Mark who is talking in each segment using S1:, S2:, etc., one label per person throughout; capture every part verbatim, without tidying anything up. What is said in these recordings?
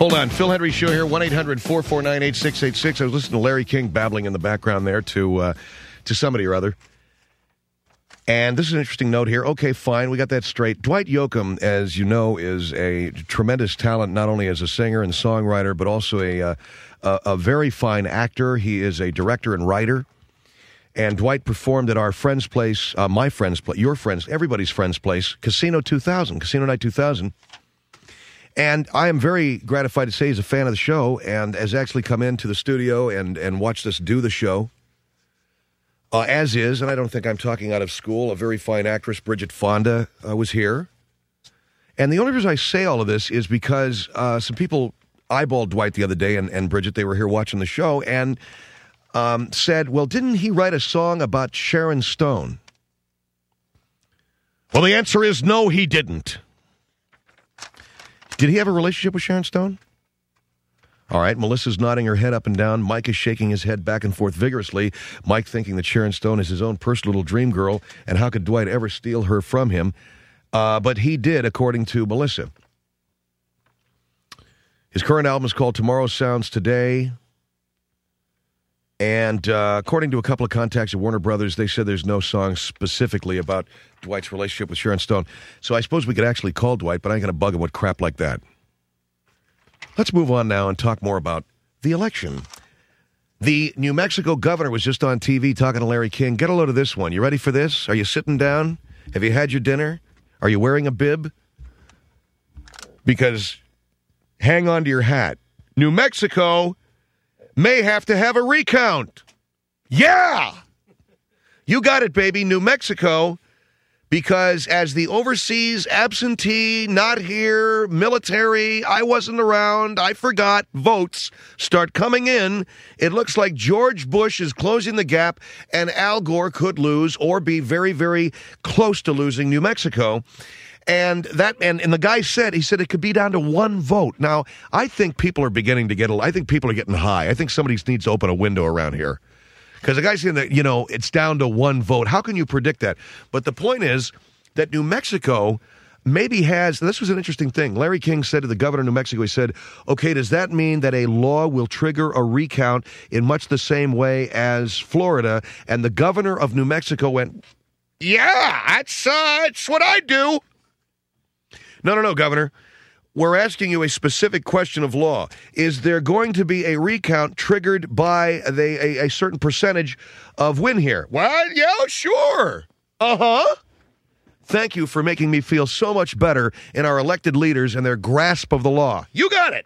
S1: Hold on. Phil Hendry Show here, one eight hundred four four nine eight six eight six. I was listening to Larry King babbling in the background there to uh, to somebody or other. And this is an interesting note here. Okay, fine. We got that straight. Dwight Yoakam, as you know, is a tremendous talent, not only as a singer and songwriter, but also a, uh, a, a very fine actor. He is a director and writer. And Dwight performed at our friend's place, uh, my friend's place, your friend's, everybody's friend's place, Casino two thousand, Casino Night two thousand. And I am very gratified to say he's a fan of the show and has actually come into the studio and, and watched us do the show. Uh, as is, and I don't think I'm talking out of school, a very fine actress, Bridget Fonda, uh, was here. And the only reason I say all of this is because uh, some people eyeballed Dwight the other day, and, and Bridget, they were here watching the show, and um, said, well, didn't he write a song about Sharon Stone? Well, the answer is no, he didn't. Did he have a relationship with Sharon Stone? All right, Melissa's nodding her head up and down. Mike is shaking his head back and forth vigorously. Mike thinking that Sharon Stone is his own personal little dream girl, and how could Dwight ever steal her from him? Uh, but he did, according to Melissa. His current album is called Tomorrow Sounds Today. And uh, according to a couple of contacts at Warner Brothers, they said there's no song specifically about Dwight's relationship with Sharon Stone. So I suppose we could actually call Dwight, but I ain't going to bug him with crap like that. Let's move on now and talk more about the election. The New Mexico governor was just on T V talking to Larry King. Get a load of this one. You ready for this? Are you sitting down? Have you had your dinner? Are you wearing a bib? Because hang on to your hat. New Mexico may have to have a recount. Yeah! You got it, baby. New Mexico, because as the overseas absentee, not here, military, I wasn't around, I forgot, votes start coming in, it looks like George Bush is closing the gap and Al Gore could lose or be very, very close to losing New Mexico. And that, and, and the guy said, he said it could be down to one vote. Now, I think people are beginning to get, a, I think people are getting high. I think somebody needs to open a window around here. Because the guy's saying that, you know, it's down to one vote. How can you predict that? But the point is that New Mexico maybe has, this was an interesting thing. Larry King said to the governor of New Mexico, he said, okay, does that mean that a law will trigger a recount in much the same way as Florida? And the governor of New Mexico went, yeah, that's, uh, that's what I do. No, no, no, Governor. We're asking you a specific question of law. Is there going to be a recount triggered by the, a, a certain percentage of win here? Well, yeah, sure. Uh-huh. Thank you for making me feel so much better in our elected leaders and their grasp of the law. You got it.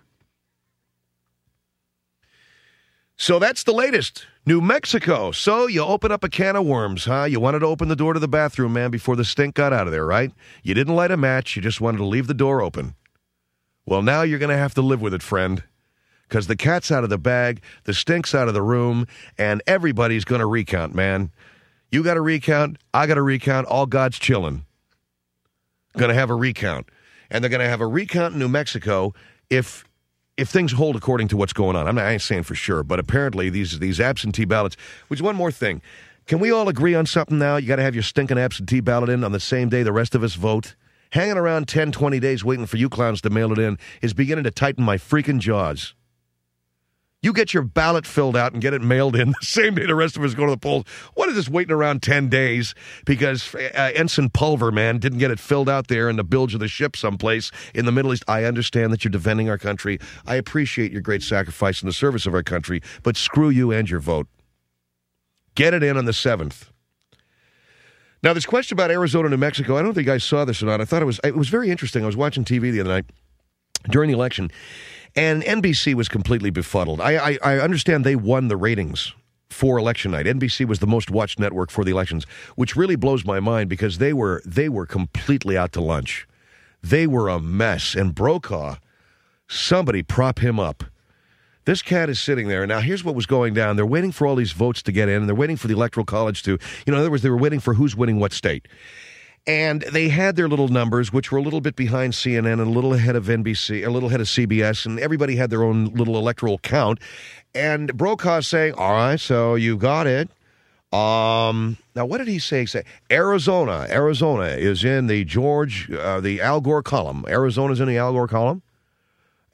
S1: So that's the latest. New Mexico. So you open up a can of worms, huh? You wanted to open the door to the bathroom, man, before the stink got out of there, right? You didn't light a match. You just wanted to leave the door open. Well, now you're going to have to live with it, friend, because the cat's out of the bag, the stink's out of the room, and everybody's going to recount, man. You got to recount. I got to recount. All God's chilling. Going to have a recount. And they're going to have a recount in New Mexico if... If things hold according to what's going on. I'm not, I ain't saying for sure, but apparently these these absentee ballots, which one more thing. Can we all agree on something now? You got to have your stinking absentee ballot in on the same day the rest of us vote. Hanging around ten, twenty days waiting for you clowns to mail it in is beginning to tighten my freaking jaws. You get your ballot filled out and get it mailed in the same day the rest of us go to the polls. What is this waiting around ten days because uh, Ensign Pulver, man, didn't get it filled out there in the bilge of the ship someplace in the Middle East? I understand that you're defending our country. I appreciate your great sacrifice in the service of our country, but screw you and your vote. Get it in on the seventh. Now, this question about Arizona, New Mexico, I don't think you guys saw this or not. I thought it was, it was very interesting. I was watching T V the other night during the election, and N B C was completely befuddled. I, I, I understand they won the ratings for election night. N B C was the most watched network for the elections, which really blows my mind because they were they were completely out to lunch. They were a mess. And Brokaw, somebody prop him up. This cat is sitting there. Now, here's what was going down. They're waiting for all these votes to get in, and they're waiting for the Electoral College to, you know, in other words, they were waiting for who's winning what state. And they had their little numbers, which were a little bit behind C N N and a little ahead of N B C, a little ahead of C B S, and everybody had their own little electoral count. And Brokaw saying, all right, so you got it. Um, now, what did he say? Say Arizona. Arizona is in the George, uh, the Al Gore column. Arizona's in the Al Gore column.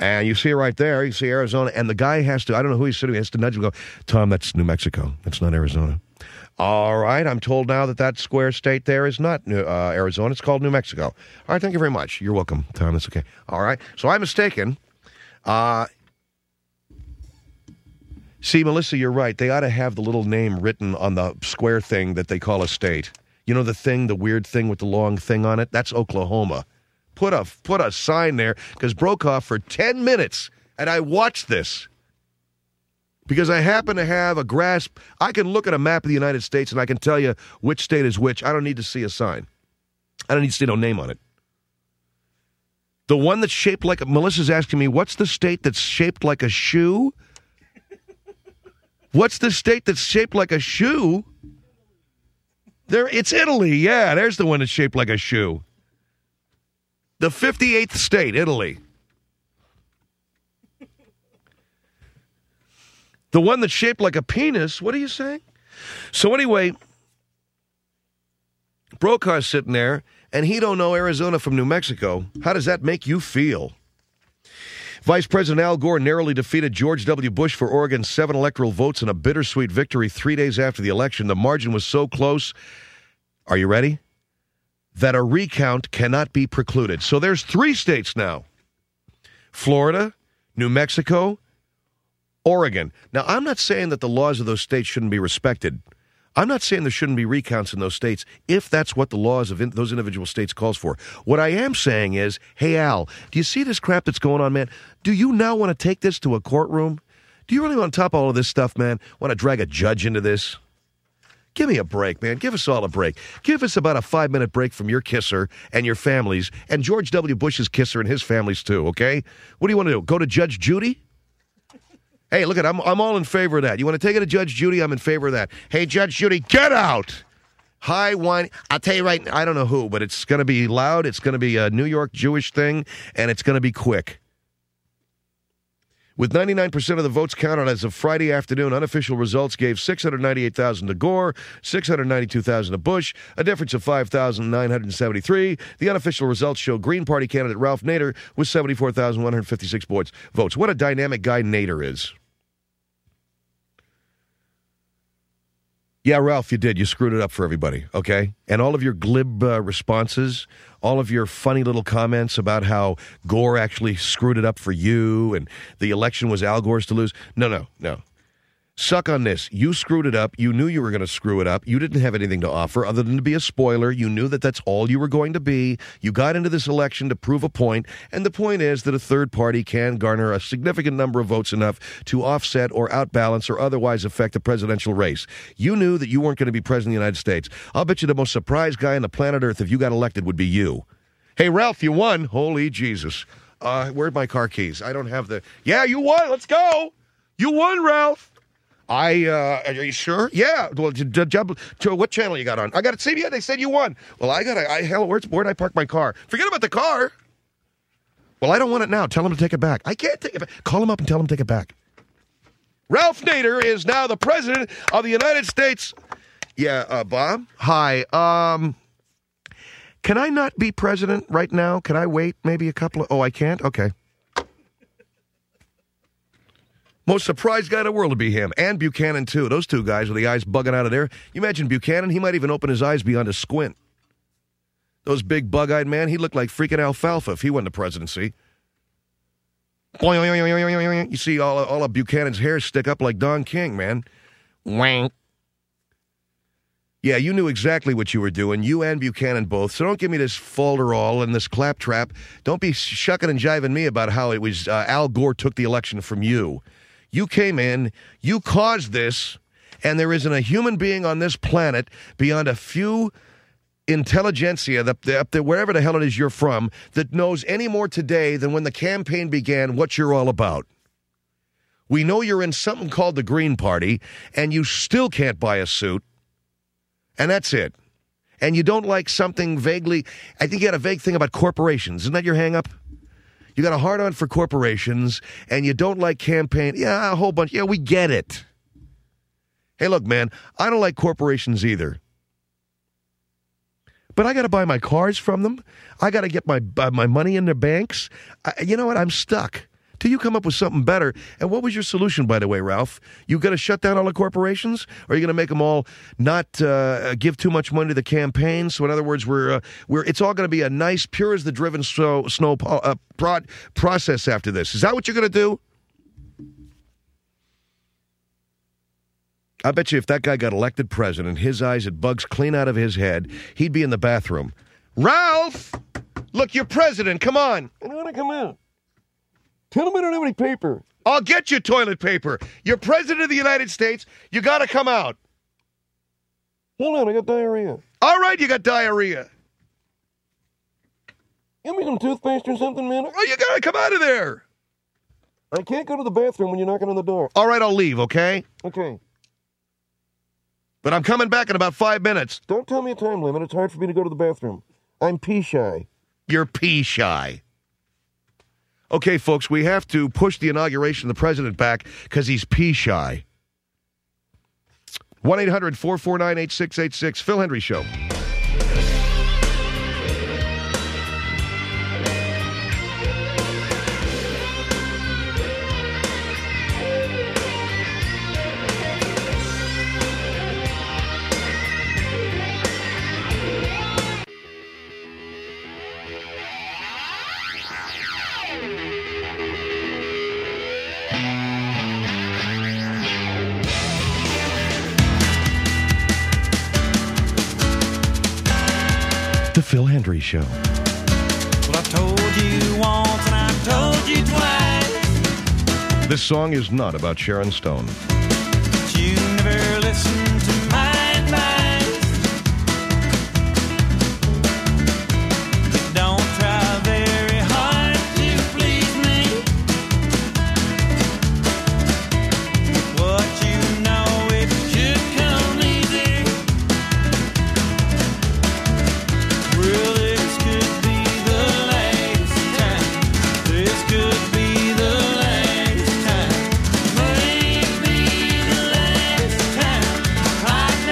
S1: And you see it right there. You see Arizona. And the guy has to, I don't know who he's sitting with, he has to nudge him and go, Tom, that's New Mexico. That's not Arizona. All right. I'm told now that that square state there is not New, uh, Arizona. It's called New Mexico. All right. Thank you very much. You're welcome, Tom. That's okay. All right. So I'm mistaken. Uh, see, Melissa, you're right. They ought to have the little name written on the square thing that they call a state. You know the thing, the weird thing with the long thing on it? That's Oklahoma. Put a put a sign there, because Brokaw for ten minutes, and I watched this, because I happen to have a grasp. I can look at a map of the United States, and I can tell you which state is which. I don't need to see a sign. I don't need to see no name on it. The one that's shaped like, a, Melissa's asking me, what's the state that's shaped like a shoe? What's the state that's shaped like a shoe? There, it's Italy. Yeah, there's the one that's shaped like a shoe. The fifty-eighth state, Italy. The one that's shaped like a penis. What are you saying? So anyway, Brokaw's sitting there, and he don't know Arizona from New Mexico. How does that make you feel? Vice President Al Gore narrowly defeated George W. Bush for Oregon's seven electoral votes in a bittersweet victory three days after the election. The margin was so close, are you ready? That a recount cannot be precluded. So there's three states now. Florida, New Mexico, Oregon. Now, I'm not saying that the laws of those states shouldn't be respected. I'm not saying there shouldn't be recounts in those states if that's what the laws of in, those individual states calls for. What I am saying is, hey, Al, do you see this crap that's going on, man? Do you now want to take this to a courtroom? Do you really want to top all of this stuff, man? Want to drag a judge into this? Give me a break, man. Give us all a break. Give us about a five-minute break from your kisser and your families and George W. Bush's kisser and his families, too, okay? What do you want to do? Go to Judge Judy? Hey, look at I'm I'm all in favor of that. You want to take it to Judge Judy? I'm in favor of that. Hey, Judge Judy, get out! High wine. I'll tell you right, I don't know who, but it's going to be loud. It's going to be a New York Jewish thing, and it's going to be quick. With ninety-nine percent of the votes counted as of Friday afternoon, unofficial results gave six hundred ninety-eight thousand to Gore, six hundred ninety-two thousand to Bush, a difference of five thousand nine hundred seventy-three. The unofficial results show Green Party candidate Ralph Nader with seventy-four thousand one hundred fifty-six votes. What a dynamic guy Nader is. Yeah, Ralph, you did. You screwed it up for everybody, okay? And all of your glib uh, responses, all of your funny little comments about how Gore actually screwed it up for you and the election was Al Gore's to lose. No, no, no. Suck on this. You screwed it up. You knew you were going to screw it up. You didn't have anything to offer other than to be a spoiler. You knew that that's all you were going to be. You got into this election to prove a point, and the point is that a third party can garner a significant number of votes enough to offset or outbalance or otherwise affect the presidential race. You knew that you weren't going to be president of the United States. I'll bet you the most surprised guy on the planet Earth if you got elected would be you. Hey, Ralph, you won. Holy Jesus. Uh, where'd my car keys? I don't have the... Yeah, you won. Let's go. You won, Ralph. I, uh, are you sure? Yeah. Well, j- j- j- what channel you got on? I got it. See, yeah, they said you won. Well, I got to, I, hell, where's, where'd I park my car? Forget about the car. Well, I don't want it now. Tell him to take it back. I can't take it back. Call him up and tell him to take it back. Ralph Nader is now the president of the United States. Yeah, uh, Bob? Hi. Um, can I not be president right now? Can I wait maybe a couple of, oh, I can't? Okay. Most surprised guy in the world to be him. And Buchanan, too. Those two guys with the eyes bugging out of there. You imagine Buchanan? He might even open his eyes beyond a squint. Those big bug-eyed man, he looked like freaking alfalfa if he won the presidency. You see all, all of Buchanan's hair stick up like Don King, man. Wank. Yeah, you knew exactly what you were doing, you and Buchanan both, so don't give me this falderall and this claptrap. Don't be shucking and jiving me about how it was uh, Al Gore took the election from you. You came in, you caused this, and there isn't a human being on this planet beyond a few intelligentsia, up there, up there, wherever the hell it is you're from, that knows any more today than when the campaign began what you're all about. We know you're in something called the Green Party, and you still can't buy a suit, and that's it. And you don't like something vaguely, I think you had a vague thing about corporations. Isn't that your hang-up? You got a hard-on for corporations, and you don't like campaign. Yeah, a whole bunch. Yeah, we get it. Hey, look, man, I don't like corporations either. But I got to buy my cars from them. I got to get my uh, my money in their banks. I, you know what? I'm stuck. till you come up with something better. And what was your solution, by the way, Ralph? You going to shut down all the corporations? Or are you going to make them all not uh, give too much money to the campaign? So in other words, we're, uh, we're it's all going to be a nice, pure as the driven snow, snow uh, prod, process after this. Is that what you're going to do? I bet you if that guy got elected president, his eyes had bugs clean out of his head, he'd be in the bathroom. Ralph! Look, you're president. Come on. I don't want to come out. Tell him I don't have any paper. I'll get you toilet paper. You're president of the United States. You got to come out. Hold on, I got diarrhea. All right, you got diarrhea. Give me some toothpaste or something, man. Oh, you got to come out of there. I can't go to the bathroom when you're knocking on the door. All right, I'll leave, okay? Okay. But I'm coming back in about five minutes. Don't tell me a time limit. It's hard for me to go to the bathroom. I'm pee shy. You're pee shy. Okay, folks, we have to push the inauguration of the president back because he's pee shy. one eight hundred four four nine eight six eight six, Phil Hendrie Show. The Phil Hendrie Show.
S2: Well, I told you once and I told you twice.
S1: This song is not about Sharon Stone.
S2: But you never listened to my advice. Don't try very hard to please me. What you know, it should come easy. Well, this could be the last time. This could be the last time. Maybe the last time.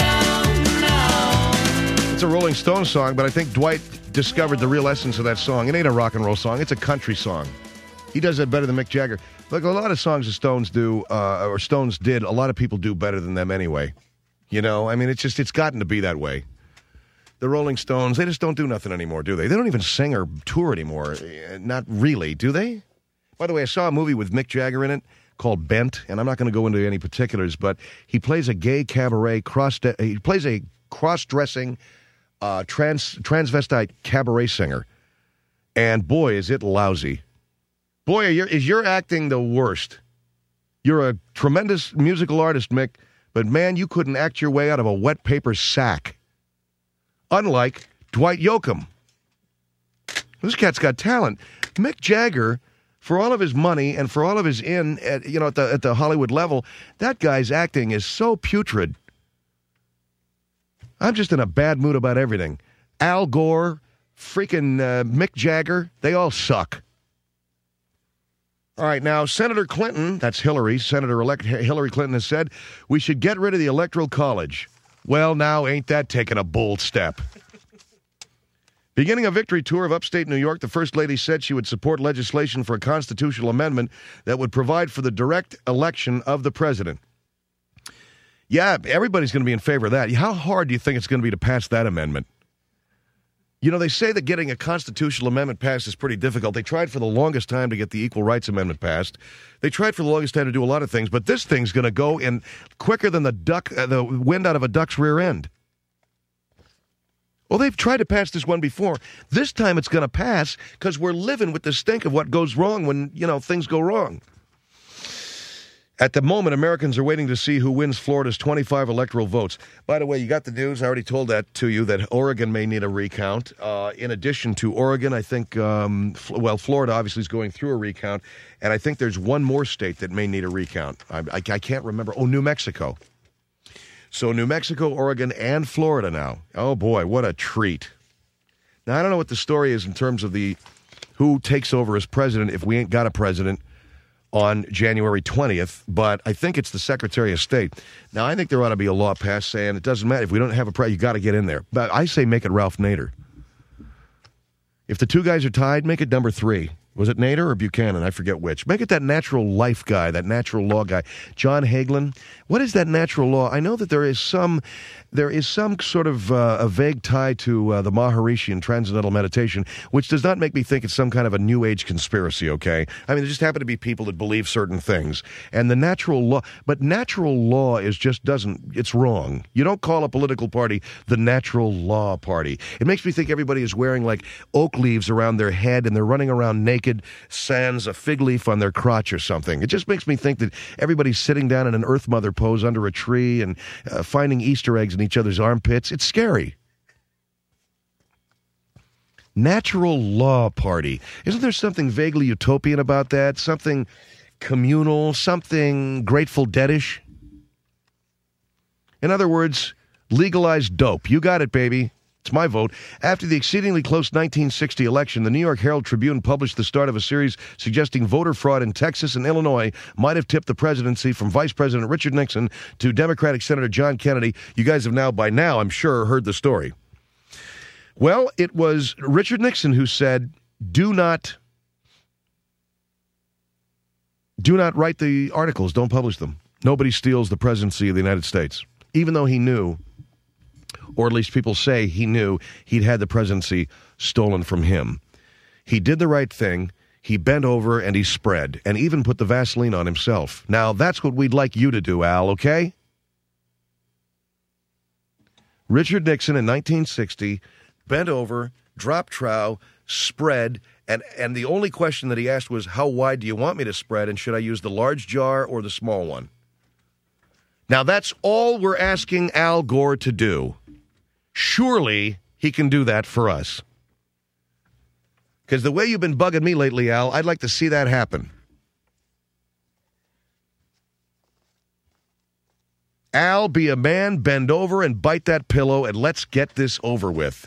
S2: I don't know.
S1: It's a Rolling Stones song, but I think Dwight discovered the real essence of that song. It ain't a rock and roll song. It's a country song. He does it better than Mick Jagger. Look, a lot of songs the Stones do, uh, or Stones did, a lot of people do better than them anyway. You know, I mean, it's just, it's gotten to be that way. The Rolling Stones, they just don't do nothing anymore, do they? They don't even sing or tour anymore. Not really, do they? By the way, I saw a movie with Mick Jagger in it called Bent, and I'm not going to go into any particulars, but he plays a gay cabaret cross. He plays a cross-dressing uh, trans transvestite cabaret singer, and boy, is it lousy. Boy, you're, is your acting the worst. You're a tremendous musical artist, Mick, but man, you couldn't act your way out of a wet paper sack. Unlike Dwight Yoakam. This cat's got talent. Mick Jagger, for all of his money and for all of his in, at, you know, at the at the Hollywood level, that guy's acting is so putrid. I'm just in a bad mood about everything. Al Gore, freaking uh, Mick Jagger, they all suck. All right, now, Senator Clinton, that's Hillary, Senator-elect Hillary Clinton has said, we should get rid of the Electoral College. Well, now, ain't that taking a bold step? Beginning a victory tour of upstate New York, the First Lady said she would support legislation for a constitutional amendment that would provide for the direct election of the president. Yeah, everybody's going to be in favor of that. How hard do you think it's going to be to pass that amendment? You know, they say that getting a constitutional amendment passed is pretty difficult. They tried for the longest time to get the Equal Rights Amendment passed. They tried for the longest time to do a lot of things, but this thing's going to go in quicker than the duck, uh, the wind out of a duck's rear end. Well, they've tried to pass this one before. This time it's going to pass because we're living with the stink of what goes wrong when, you know, things go wrong. At the moment, Americans are waiting to see who wins Florida's twenty-five electoral votes. By the way, you got the news. I already told that to you, that Oregon may need a recount. Uh, in addition to Oregon, I think, um, well, Florida obviously is going through a recount. And I think there's one more state that may need a recount. I, I, I can't remember. Oh, New Mexico. So New Mexico, Oregon, and Florida now. Oh, boy, what a treat. Now, I don't know what the story is in terms of the who takes over as president if we ain't got a president on January twentieth, but I think it's the Secretary of State. Now, I think there ought to be a law passed saying it doesn't matter. If we don't have a president, you got to get in there. But I say make it Ralph Nader. If the two guys are tied, make it number three. Was it Nader or Buchanan? I forget which. Make it that natural life guy, that natural law guy. John Hagelin. What is that natural law? I know that there is some, there is some sort of uh, a vague tie to uh, the Maharishi and Transcendental Meditation, which does not make me think it's some kind of a New Age conspiracy, okay? I mean, there just happen to be people that believe certain things. And the natural law, but natural law is just doesn't, it's wrong. You don't call a political party the Natural Law Party. It makes me think everybody is wearing like oak leaves around their head and they're running around naked sans a fig leaf on their crotch or something. It just makes me think that everybody's sitting down in an Earth Mother pose under a tree and uh, finding Easter eggs in each other's armpits. It's scary. Natural Law Party. Isn't there something vaguely utopian about that? Something communal? Something Grateful Dead-ish? In other words, legalize dope. You got it, baby. It's my vote. After the exceedingly close nineteen sixty election, the New York Herald Tribune published the start of a series suggesting voter fraud in Texas and Illinois might have tipped the presidency from Vice President Richard Nixon to Democratic Senator John Kennedy. You guys have now, by now, I'm sure, heard the story. Well, it was Richard Nixon who said, do not, do not write the articles. Don't publish them. Nobody steals the presidency of the United States. Even though he knew, or at least people say he knew, he'd had the presidency stolen from him. He did the right thing. He bent over and he spread, and even put the Vaseline on himself. Now, that's what we'd like you to do, Al, okay? Richard Nixon in nineteen sixty bent over, dropped trow, spread, and, and the only question that he asked was, how wide do you want me to spread, and should I use the large jar or the small one? Now, that's all we're asking Al Gore to do. Surely he can do that for us. Because the way you've been bugging me lately, Al, I'd like to see that happen. Al, be a man, bend over and bite that pillow, and let's get this over with.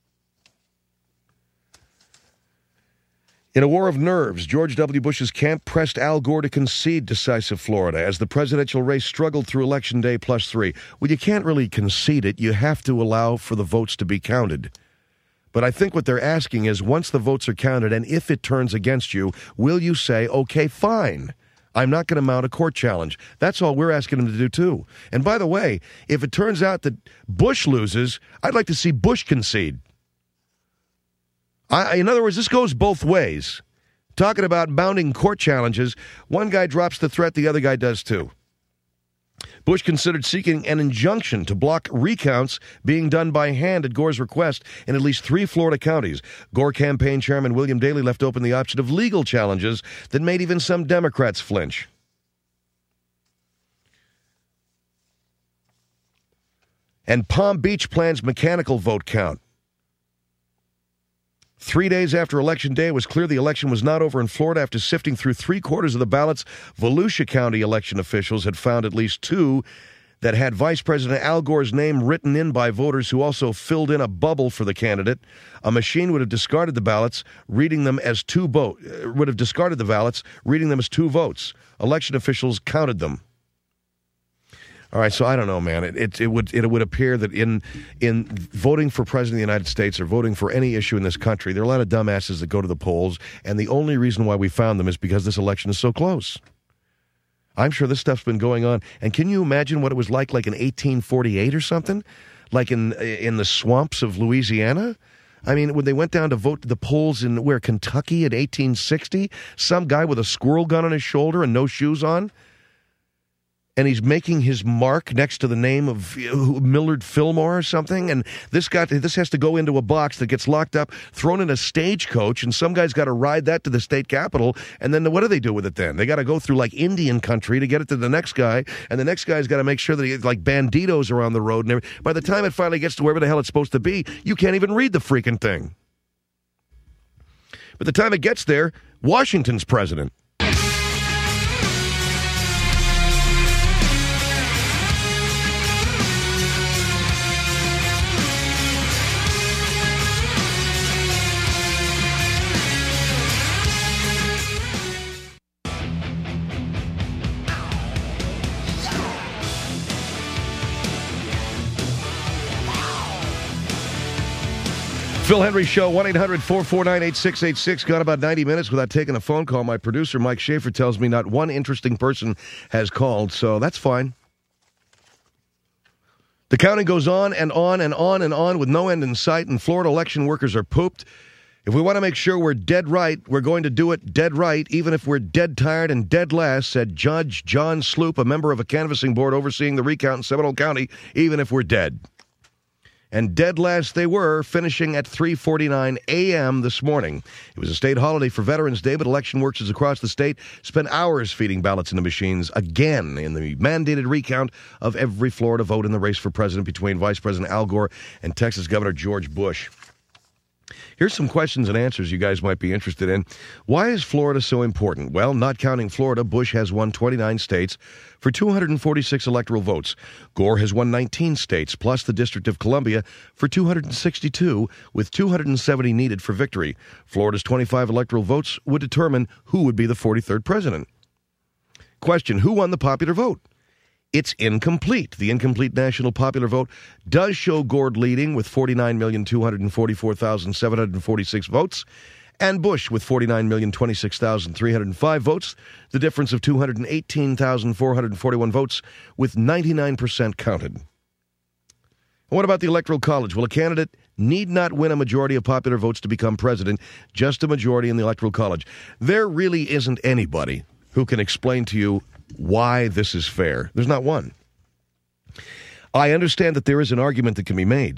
S1: In a war of nerves, George W. Bush's camp pressed Al Gore to concede decisive Florida as the presidential race struggled through Election Day plus three. Well, you can't really concede it. You have to allow for the votes to be counted. But I think what they're asking is, once the votes are counted, and if it turns against you, will you say, okay, fine, I'm not going to mount a court challenge? That's all we're asking them to do, too. And by the way, if it turns out that Bush loses, I'd like to see Bush concede. I, in other words, this goes both ways. Talking about mounting court challenges, one guy drops the threat, the other guy does too. Bush considered seeking an injunction to block recounts being done by hand at Gore's request in at least three Florida counties. Gore campaign chairman William Daley left open the option of legal challenges that made even some Democrats flinch. And Palm Beach plans mechanical vote count. Three days after Election Day, it was clear the election was not over in Florida. After sifting through three-quarters of the ballots, Volusia County election officials had found at least two that had Vice President Al Gore's name written in by voters who also filled in a bubble for the candidate. A machine would have discarded the ballots, reading them as two votes. Would have discarded the ballots, reading them as two votes. Election officials counted them. All right, so I don't know, man. It, it it would it would appear that in in voting for president of the United States or voting for any issue in this country, there are a lot of dumbasses that go to the polls, and the only reason why we found them is because this election is so close. I'm sure this stuff's been going on, and can you imagine what it was like, like in eighteen forty-eight or something, like in in the swamps of Louisiana? I mean, when they went down to vote the polls in where Kentucky in eighteen sixty, some guy with a squirrel gun on his shoulder and no shoes on. And he's making his mark next to the name of Millard Fillmore or something. And this got this has to go into a box that gets locked up, thrown in a stagecoach, and some guy's got to ride that to the state capitol. And then what do they do with it then? They got to go through like Indian country to get it to the next guy, and the next guy's got to make sure that he like banditos are on the road. And everything. By the time it finally gets to wherever the hell it's supposed to be, you can't even read the freaking thing. By the time it gets there, Washington's president. Phil Henry Show, one eight hundred four four nine eight six eight six. Got about ninety minutes without taking a phone call. My producer, Mike Schaefer, tells me not one interesting person has called, so that's fine. The counting goes on and on and on and on with no end in sight, and Florida election workers are pooped. If we want to make sure we're dead right, we're going to do it dead right, even if we're dead tired and dead last, said Judge John Sloop, a member of a canvassing board overseeing the recount in Seminole County, even if we're dead. And dead last they were, finishing at three forty-nine a.m. this morning. It was a state holiday for Veterans Day, but election workers across the state spent hours feeding ballots into machines again in the mandated recount of every Florida vote in the race for president between Vice President Al Gore and Texas Governor George Bush. Here's some questions and answers you guys might be interested in. Why is Florida so important? Well, not counting Florida, Bush has won twenty-nine states for two hundred forty-six electoral votes. Gore has won nineteen states, plus the District of Columbia for two hundred sixty-two, with two hundred seventy needed for victory. Florida's twenty-five electoral votes would determine who would be the forty-third president. Question, who won the popular vote? It's incomplete. The incomplete national popular vote does show Gore leading with forty-nine million two hundred forty-four thousand seven hundred forty-six votes, and Bush with forty-nine million twenty-six thousand three hundred five votes, the difference of two hundred eighteen thousand four hundred forty-one votes, with ninety-nine percent counted. And what about the Electoral College? Well, a candidate need not win a majority of popular votes to become president, just a majority in the Electoral College. There really isn't anybody who can explain to you why this is fair. There's not one. I understand that there is an argument that can be made.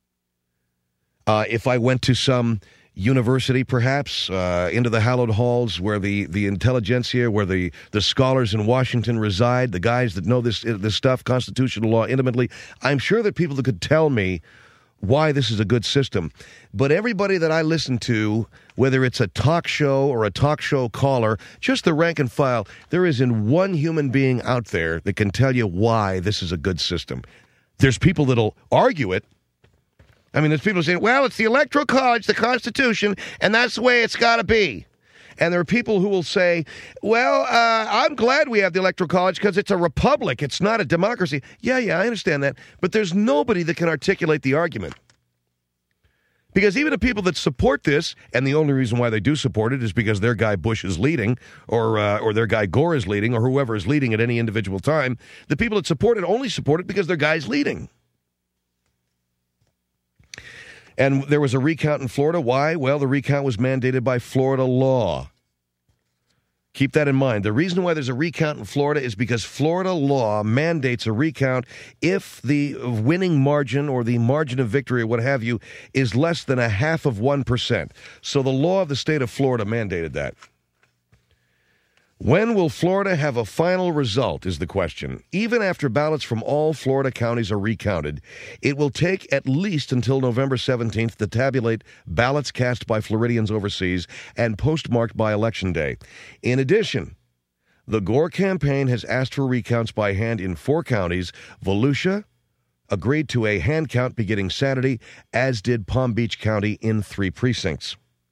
S1: Uh, if I went to some university, perhaps, uh, into the hallowed halls where the, the intelligentsia, where the, the scholars in Washington reside, the guys that know this, this stuff, constitutional law intimately, I'm sure that people that could tell me why this is a good system. But everybody that I listen to, whether it's a talk show or a talk show caller, just the rank and file, there isn't one human being out there that can tell you why this is a good system. There's people that'll argue it. I mean, there's people saying, well, it's the Electoral College, the Constitution, and that's the way it's got to be. And there are people who will say, well, uh, I'm glad we have the Electoral College because it's a republic. It's not a democracy. Yeah, yeah, I understand that. But there's nobody that can articulate the argument. Because even the people that support this, and the only reason why they do support it is because their guy Bush is leading, or uh, or their guy Gore is leading, or whoever is leading at any individual time, the people that support it only support it because their guy's leading. And there was a recount in Florida. Why? Well, the recount was mandated by Florida law. Keep that in mind. The reason why there's a recount in Florida is because Florida law mandates a recount if the winning margin or the margin of victory or what have you is less than a half of one percent. So the law of the state of Florida mandated that. When will Florida have a final result is the question. Even after ballots from all Florida counties are recounted, it will take at least until November seventeenth to tabulate ballots cast by Floridians overseas and postmarked by Election Day. In addition, the Gore campaign has asked for recounts by hand in four counties. Volusia agreed to a hand count beginning Saturday, as did Palm Beach County in three precincts.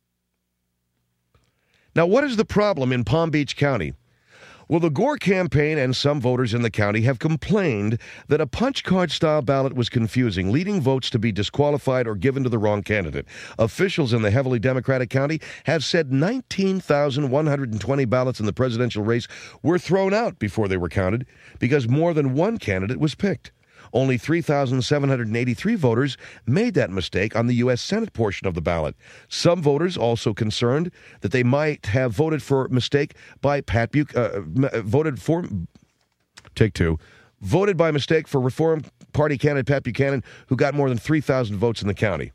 S1: Now, what is the problem in Palm Beach County? Well, the Gore campaign and some voters in the county have complained that a punch card-style ballot was confusing, leading votes to be disqualified or given to the wrong candidate. Officials in the heavily Democratic county have said nineteen thousand one hundred twenty ballots in the presidential race were thrown out before they were counted because more than one candidate was picked. Only three thousand seven hundred eighty-three voters made that mistake on the U S Senate portion of the ballot. Some voters also concerned that they might have voted for mistake by Pat Buchanan, uh, voted for, take two, voted by mistake for Reform Party candidate Pat Buchanan, who got more than three thousand votes in the county.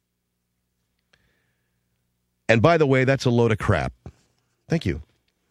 S1: And by the way, that's a load of crap. Thank you.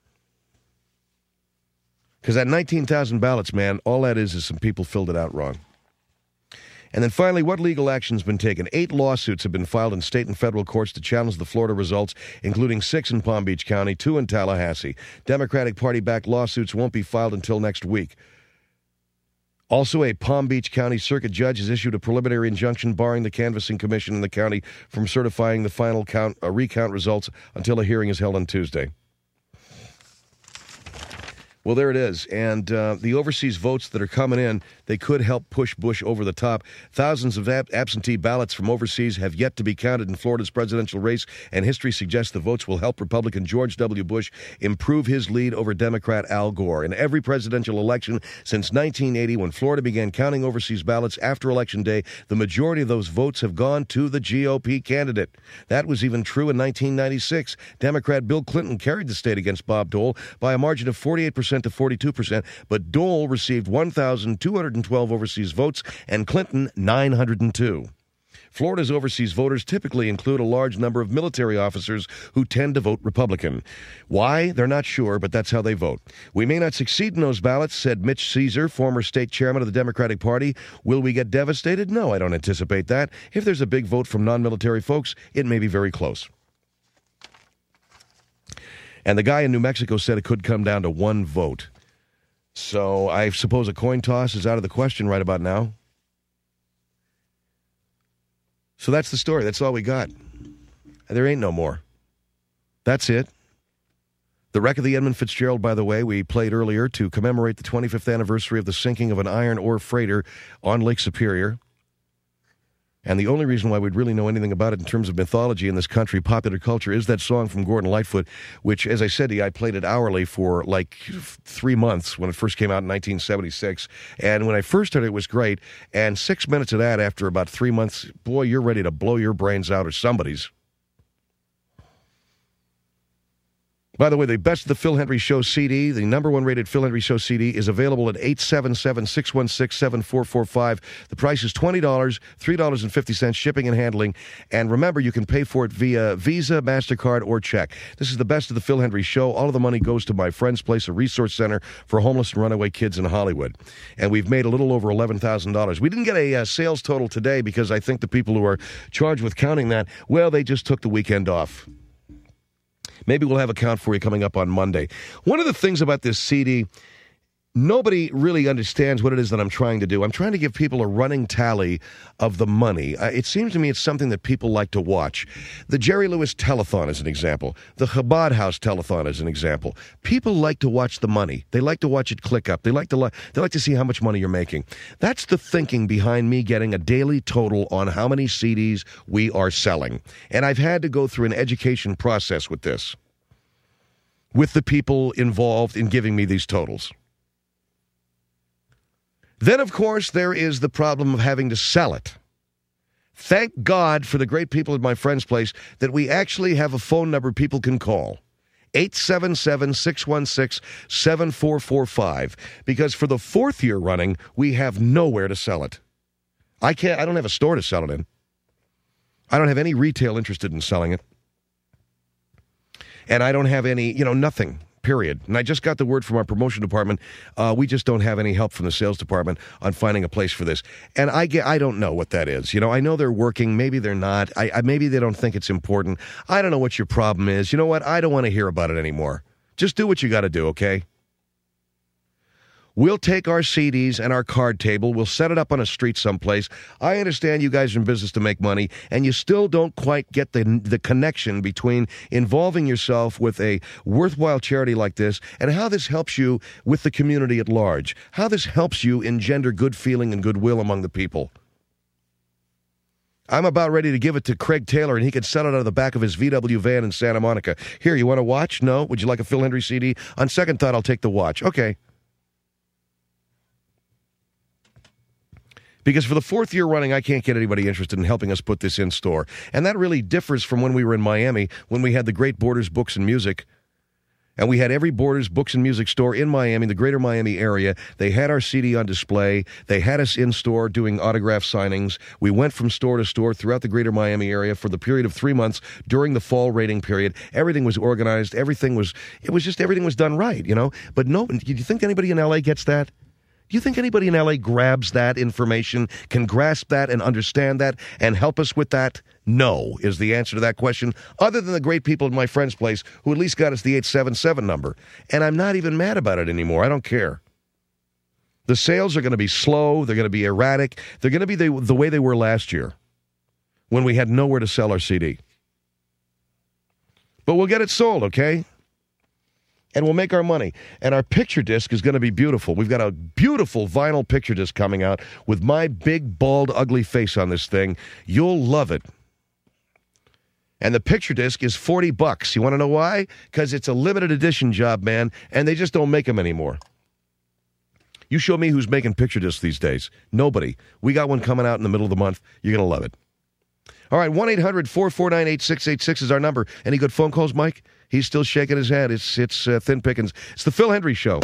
S1: Because that nineteen thousand ballots, man, all that is is some people filled it out wrong. And then finally, what legal action has been taken? Eight lawsuits have been filed in state and federal courts to challenge the Florida results, including six in Palm Beach County, two in Tallahassee. Democratic Party-backed lawsuits won't be filed until next week. Also, a Palm Beach County Circuit judge has issued a preliminary injunction barring the canvassing commission in the county from certifying the final count, uh, recount results until a hearing is held on Tuesday. Well, there it is. And uh, the overseas votes that are coming in, They could help push Bush over the top. Thousands of ab- absentee ballots from overseas have yet to be counted in Florida's presidential race, and history suggests the votes will help Republican George W. Bush improve his lead over Democrat Al Gore. In every presidential election since nineteen eighty, when Florida began counting overseas ballots after Election Day, the majority of those votes have gone to the G O P candidate. That was even true in nineteen ninety-six. Democrat Bill Clinton carried the state against Bob Dole by a margin of forty-eight percent to forty-two percent, but Dole received one thousand two hundred twelve overseas votes and Clinton nine hundred two. Florida's overseas voters typically include a large number of military officers who tend to vote Republican. Why? They're not sure, but that's how they vote. We may not succeed in those ballots, said Mitch Caesar, former state chairman of the Democratic Party. Will we get devastated? No, I don't anticipate that. If there's a big vote from non-military folks, it may be very close. And the guy in New Mexico said it could come down to one vote. So I suppose a coin toss is out of the question right about now. So that's the story. That's all we got. There ain't no more. That's it. The wreck of the Edmund Fitzgerald, by the way, we played earlier to commemorate the twenty-fifth anniversary of the sinking of an iron ore freighter on Lake Superior. And the only reason why we'd really know anything about it in terms of mythology in this country, popular culture, is that song from Gordon Lightfoot, which, as I said to you, I played it hourly for like three months when it first came out in nineteen seventy-six. And when I first heard it, it was great. And six minutes of that after about three months, boy, you're ready to blow your brains out, or somebody's. By the way, the Best of the Phil Hendrie Show C D, the number one rated Phil Hendrie Show C D, is available at eight seven seven, six one six, seven four four five. The price is twenty dollars, three dollars and fifty cents, shipping and handling. And remember, you can pay for it via Visa, MasterCard, or check. This is the Best of the Phil Hendrie Show. All of the money goes to my friend's place, a resource center for homeless and runaway kids in Hollywood. And we've made a little over eleven thousand dollars. We didn't get a uh, sales total today because I think the people who are charged with counting that, well, they just took the weekend off. Maybe we'll have a count for you coming up on Monday. One of the things about this C D, nobody really understands what it is that I'm trying to do. I'm trying to give people a running tally of the money. Uh, it seems to me it's something that people like to watch. The Jerry Lewis Telethon is an example. The Chabad House Telethon is an example. People like to watch the money. They like to watch it click up. They like to li- they like to see how much money you're making. That's the thinking behind me getting a daily total on how many C Ds we are selling. And I've had to go through an education process with this, with the people involved in giving me these totals. Then, of course, there is the problem of having to sell it. Thank God for the great people at my friend's place that we actually have a phone number people can call. eight seven seven, six one six, seven four four five. Because for the fourth year running, we have nowhere to sell it. I can't, I don't have a store to sell it in. I don't have any retail interested in selling it. And I don't have any, you know, nothing. Period. And I just got the word from our promotion department. Uh, we just don't have any help from the sales department on finding a place for this. And I get, I don't know what that is. You know, I know they're working. Maybe they're not. I, I maybe they don't think it's important. I don't know what your problem is. You know what? I don't want to hear about it anymore. Just do what you got to do, okay? We'll take our C Ds and our card table. We'll set it up on a street someplace. I understand you guys are in business to make money, and you still don't quite get the the connection between involving yourself with a worthwhile charity like this and how this helps you with the community at large, how this helps you engender good feeling and goodwill among the people. I'm about ready to give it to Craig Taylor, and he can sell it out of the back of his V W van in Santa Monica. Here, you want a watch? No? Would you like a Phil Hendrie C D? On second thought, I'll take the watch. Okay. Because for the fourth year running, I can't get anybody interested in helping us put this in store. And that really differs from when we were in Miami, when we had the great Borders Books and Music. And we had every Borders Books and Music store in Miami, the greater Miami area. They had our C D on display. They had us in store doing autograph signings. We went from store to store throughout the greater Miami area for the period of three months during the fall rating period. Everything was organized. Everything was, it was just, everything was done right, you know? But no, do you think anybody in L A gets that? Do you think anybody in L A grabs that information, can grasp that and understand that and help us with that? No, is the answer to that question, other than the great people at my friend's place who at least got us the eight seven seven number. And I'm not even mad about it anymore. I don't care. The sales are going to be slow. They're going to be erratic. They're going to be the, the way they were last year when we had nowhere to sell our C D. But we'll get it sold, okay? And we'll make our money. And our picture disc is going to be beautiful. We've got a beautiful vinyl picture disc coming out with my big, bald, ugly face on this thing. You'll love it. And the picture disc is forty bucks. You want to know why? Because it's a limited edition job, man, and they just don't make them anymore. You show me who's making picture discs these days. Nobody. We got one coming out in the middle of the month. You're going to love it. All right, one eight hundred four four nine eight six eight six is our number. Any good phone calls, Mike? He's still shaking his head. It's it's uh, thin pickings. It's the Phil Hendrie Show.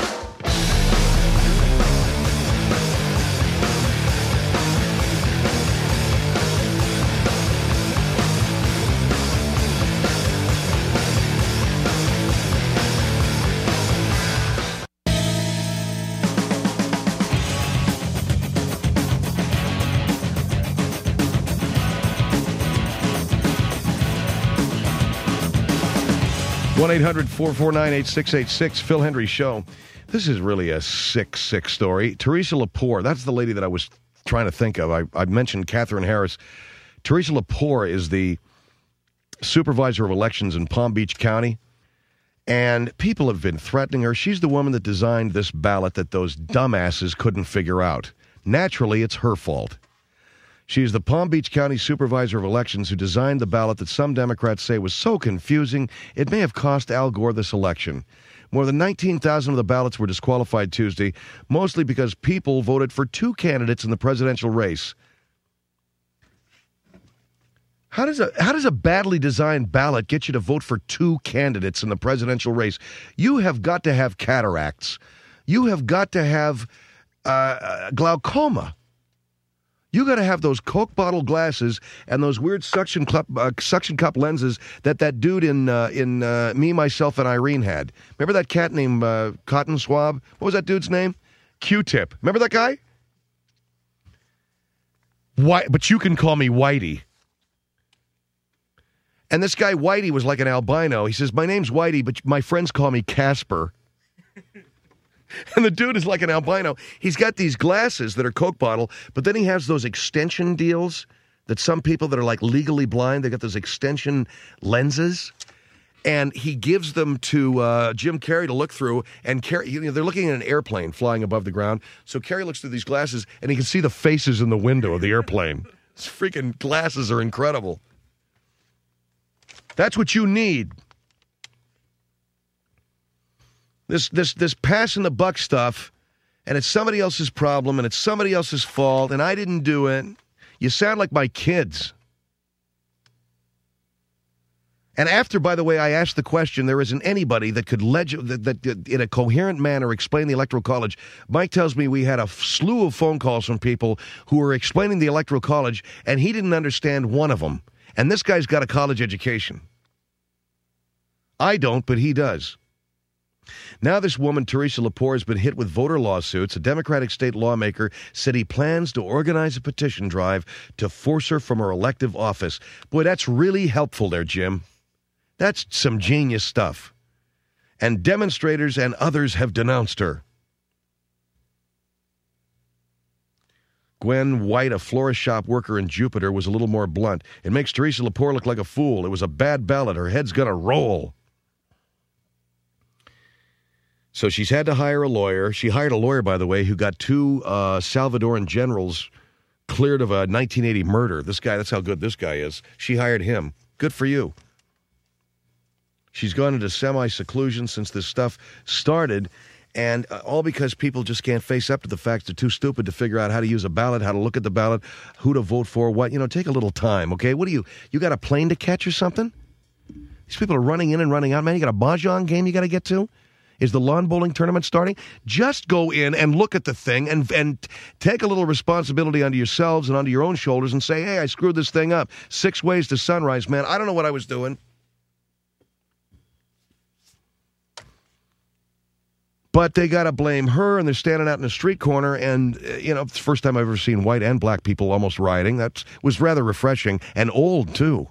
S1: one eight hundred four four nine eight six eight six, Phil Hendrie Show. This is really a sick, sick story. Teresa Lepore, that's the lady that I was trying to think of. I, I mentioned Catherine Harris. Teresa Lepore is the supervisor of elections in Palm Beach County, and people have been threatening her. She's the woman that designed this ballot that those dumbasses couldn't figure out. Naturally, it's her fault. She is the Palm Beach County Supervisor of Elections who designed the ballot that some Democrats say was so confusing it may have cost Al Gore this election. More than nineteen thousand of the ballots were disqualified Tuesday, mostly because people voted for two candidates in the presidential race. How does a how does a badly designed ballot get you to vote for two candidates in the presidential race? You have got to have cataracts. You have got to have uh, glaucoma. You got to have those Coke bottle glasses and those weird suction cup uh, suction cup lenses that that dude in uh, in uh, Me, Myself, and Irene had. Remember that cat named uh, Cotton Swab? What was that dude's name? Q-Tip. Remember that guy? Why? But you can call me Whitey. And this guy Whitey was like an albino. He says, "My name's Whitey, but my friends call me Casper." And the dude is like an albino. He's got these glasses that are Coke bottle, but then he has those extension deals that some people that are like legally blind, they got those extension lenses. And he gives them to uh, Jim Carrey to look through. And Carrey, you know, they're looking at an airplane flying above the ground. So Carrey looks through these glasses, and he can see the faces in the window of the airplane. These freaking glasses are incredible. That's what you need. This this this passing the buck stuff, and it's somebody else's problem, and it's somebody else's fault, and I didn't do it. You sound like my kids. And after, by the way, I asked the question, there isn't anybody that could, leg- that, that, that in a coherent manner, explain the Electoral College. Mike tells me we had a slew of phone calls from people who were explaining the Electoral College, and he didn't understand one of them. And this guy's got a college education. I don't, but he does. Now this woman, Teresa Lepore, has been hit with voter lawsuits. A Democratic state lawmaker said he plans to organize a petition drive to force her from her elective office. Boy, that's really helpful there, Jim. That's some genius stuff. And demonstrators and others have denounced her. Gwen White, a florist shop worker in Jupiter, was a little more blunt. It makes Teresa Lepore look like a fool. It was a bad ballot. Her head's going to roll. So she's had to hire a lawyer. She hired a lawyer, by the way, who got two uh, Salvadoran generals cleared of a nineteen eighty murder. This guy, that's how good this guy is. She hired him. Good for you. She's gone into semi-seclusion since this stuff started, and uh, all because people just can't face up to the fact they're too stupid to figure out how to use a ballot, how to look at the ballot, who to vote for, what. You know, take a little time, okay? What do you, you got a plane to catch or something? These people are running in and running out. Man, you got a mahjong game you got to get to? Is the lawn bowling tournament starting? Just go in and look at the thing and and take a little responsibility onto yourselves and onto your own shoulders and say, hey, I screwed this thing up. Six ways to sunrise, man. I don't know what I was doing. But they got to blame her, and they're standing out in a street corner, and, uh, you know, it's the first time I've ever seen white and black people almost rioting. That was rather refreshing, and old, too.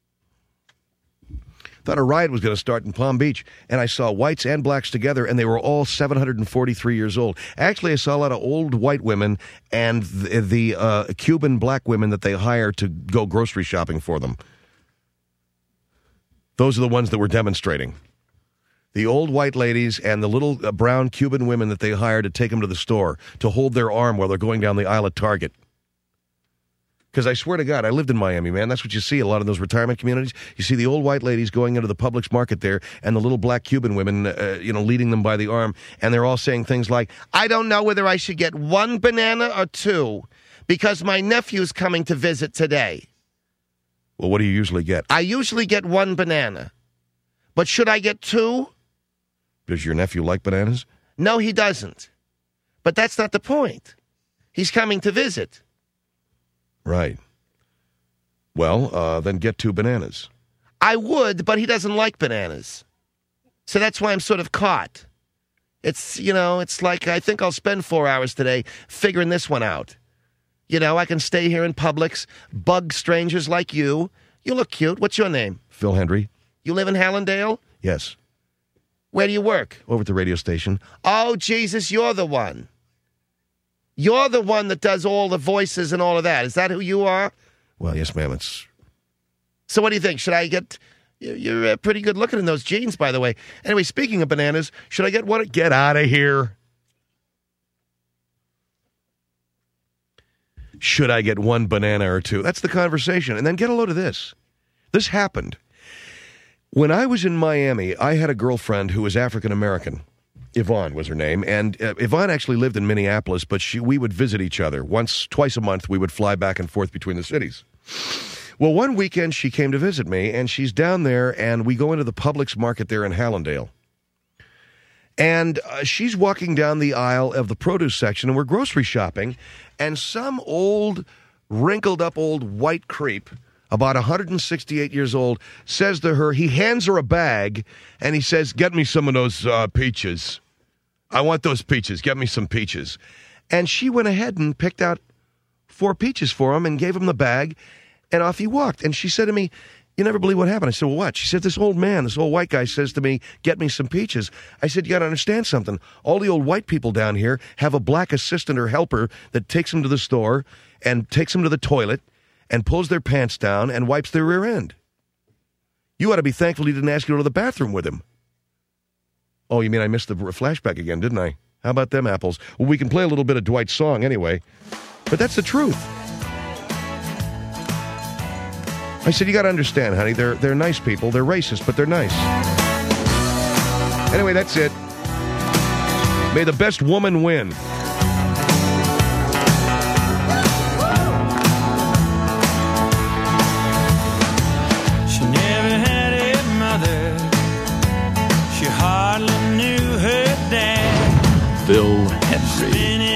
S1: Thought a riot was going to start in Palm Beach, and I saw whites and blacks together, and they were all seven hundred forty-three years old. Actually, I saw a lot of old white women and the, the uh, Cuban black women that they hire to go grocery shopping for them. Those are the ones that were demonstrating. The old white ladies and the little uh, brown Cuban women that they hire to take them to the store to hold their arm while they're going down the aisle at Target. Because I swear to God, I lived in Miami, man. That's what you see a lot of those retirement communities. You see the old white ladies going into the Publix market there and the little black Cuban women, uh, you know, leading them by the arm. And they're all saying things like, I don't know whether I should get one banana or two because my nephew's coming to visit today. Well, what do you usually get? I usually get one banana. But should I get two? Does your nephew like bananas? No, he doesn't. But that's not the point. He's coming to visit. Right. Well, uh, then get two bananas. I would, but he doesn't like bananas. So that's why I'm sort of caught. It's, you know, it's like I think I'll spend four hours today figuring this one out. You know, I can stay here in Publix, bug strangers like you. You look cute. What's your name? Phil Hendry. You live in Hallandale? Yes. Where do you work? Over at the radio station. Oh, Jesus, you're the one. You're the one that does all the voices and all of that. Is that who you are? Well, yes, ma'am. It's. So what do you think? Should I get... You're uh, pretty good looking in those jeans, by the way. Anyway, speaking of bananas, should I get one? Get out of here. Should I get one banana or two? That's the conversation. And then get a load of this. This happened. When I was in Miami, I had a girlfriend who was African-American. Yvonne was her name. And uh, Yvonne actually lived in Minneapolis, but she we would visit each other. Once, twice a month, we would fly back and forth between the cities. Well, one weekend she came to visit me, and she's down there, and we go into the Publix market there in Hallandale. And uh, she's walking down the aisle of the produce section, and we're grocery shopping, and some old, wrinkled-up old white creep, about one hundred sixty-eight years old, says to her, he hands her a bag, and he says, get me some of those uh, peaches. I want those peaches. Get me some peaches. And she went ahead and picked out four peaches for him and gave him the bag, and off he walked. And she said to me, you never believe what happened. I said, well, what? She said, this old man, this old white guy says to me, get me some peaches. I said, you got to understand something. All the old white people down here have a black assistant or helper that takes them to the store and takes them to the toilet and pulls their pants down and wipes their rear end. You ought to be thankful he didn't ask you to go to the bathroom with him. Oh, you mean I missed the flashback again, didn't I? How about them apples? Well, we can play a little bit of Dwight's song anyway. But that's the truth. I said, you got to understand, honey, they're they're nice people. They're racist, but they're nice. Anyway, that's it. May the best woman win.
S2: She never had a mother. She hardly knew her dad.
S3: Phil Hendry.